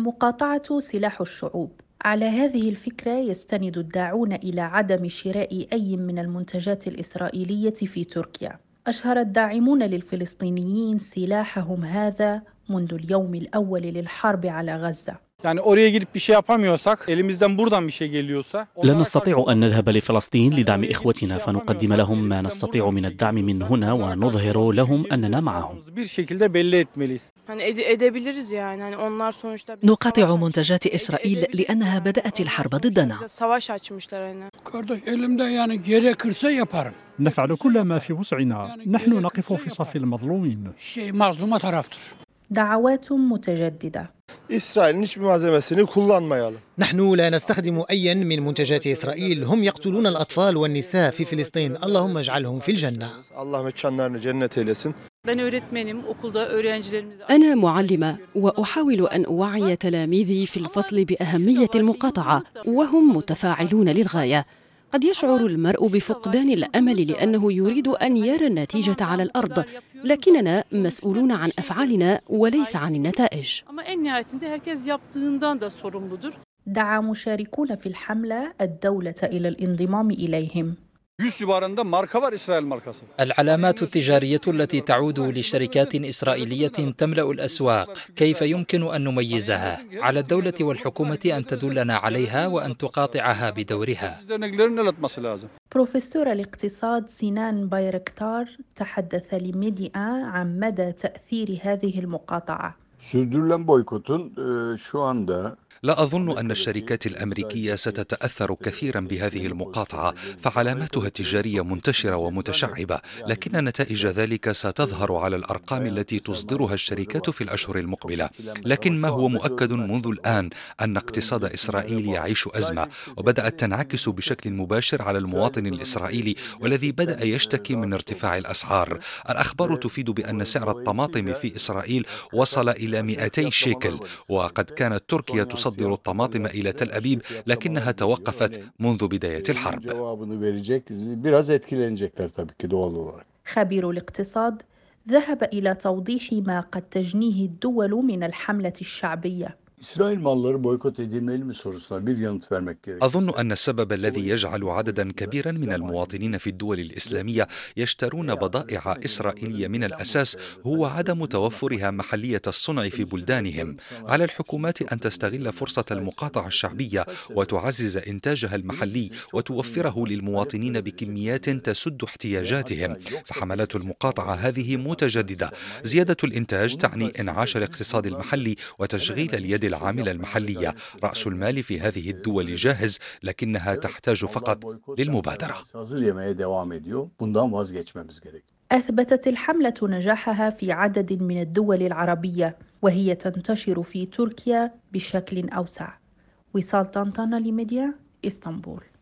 المقاطعة سلاح الشعوب. على هذه الفكرة يستند الداعون إلى عدم شراء أي من المنتجات الإسرائيلية في تركيا. أشهر الداعمون للفلسطينيين سلاحهم هذا منذ اليوم الأول للحرب على غزة. Yani oraya gidip bir şey yapamıyorsak, elimizden buradan bir şey geliyorsa لا onlara karşı نستطيع أن olmamız نذهب lazım. لفلسطين Yani لدعم oraya gidip bir إخوتنا şey فنقدم yapamıyorsak, لهم ما elimizden نستطيع buradan bir من şey الدعم من geliyorsa هنا onlara karşı ونظهر olan لهم أننا düşüncemizi معهم. bir şekilde belli etmeliyiz. edebiliriz yani. Hani onlar sonuçta bir نقاطع savaş منتجات açmışlar. إسرائيل Edebiliriz لأنها yani. بدأت Onlar الحرب sonuçta ضدنا. bize savaş açmışlar hani. Kardeş elimde yani gerekirse yaparım. نفعل كل ما في وسعنا. نحن نقف في صف المظلومين. Mazluma taraftır. دعوات متجددة. İsrail'in hiçbir malzemesini kullanmayalım. نحن لا نستخدم أيا من منتجات إسرائيل. هم يقتلون الأطفال والنساء في فلسطين. اللهم اجعلهم في الجنة. Allah mekanlarını cennet eylesin. Ben öğretmenim, okulda öğrencilerimiz. أنا معلمة وأحاول أن أوعي تلاميذي في الفصل بأهمية المقاطعة وهم متفاعلون للغاية. قد يشعر المرء بفقدان الأمل لأنه يريد أن يرى النتيجة على الأرض، لكننا مسؤولون عن أفعالنا وليس عن النتائج. Ama en nihayetinde herkes yaptığından da sorumludur. دعا مشاركون في الحملة الدولة إلى الانضمام إليهم. 100 civarında marka var İsrail markası. العلامات التجارية التي تعود لشركات إسرائيلية تملأ الأسواق، كيف يمكن أن نميزها؟ على الدولة والحكومة أن تدلنا عليها وأن تقاطعها بدورها. بروفيسور الاقتصاد سينان بايركتار تحدث لميديا عن مدى تأثير هذه المقاطعة. Sürdürülen boykotun şu anda لا أظن أن الشركات الأمريكية ستتأثر كثيرا بهذه المقاطعة، فعلاماتها التجارية منتشرة ومتشعبة، لكن نتائج ذلك ستظهر على الأرقام التي تصدرها الشركات في الأشهر المقبلة. لكن ما هو مؤكد منذ الآن أن اقتصاد إسرائيل يعيش أزمة، وبدأت تنعكس بشكل مباشر على المواطن الإسرائيلي والذي بدأ يشتكي من ارتفاع الأسعار. الأخبار تفيد بأن سعر الطماطم في إسرائيل وصل إلى 200 شيكل، وقد كانت تركيا تصدر الطماطم إلى تل أبيب لكنها توقفت منذ بداية الحرب. خبير الاقتصاد ذهب إلى توضيح ما قد تجنيه الدول من الحملة الشعبية. İsrail malları boykot edilmeli mi sorusuna bir yanıt vermek gerekir. أظن أن السبب الذي يجعل عددا كبيرا من المواطنين في الدول الإسلامية يشترون بضائع إسرائيلية من الأساس هو عدم توفرها محلية الصنع في بلدانهم. على الحكومات أن تستغل فرصة المقاطعة الشعبية وتعزز إنتاجها المحلي وتوفره للمواطنين بكميات تسد احتياجاتهم، فحملات المقاطعة هذه متجددة. زيادة الإنتاج تعني إنعاش الاقتصاد المحلي وتشغيل اليد العاملة المحلية. رأس المال في هذه الدول جاهز، لكنها تحتاج فقط للمبادرة. أثبتت الحملة نجاحها في عدد من الدول العربية، وهي تنتشر في تركيا بشكل أوسع. وصال طنطنة لميديا، اسطنبول.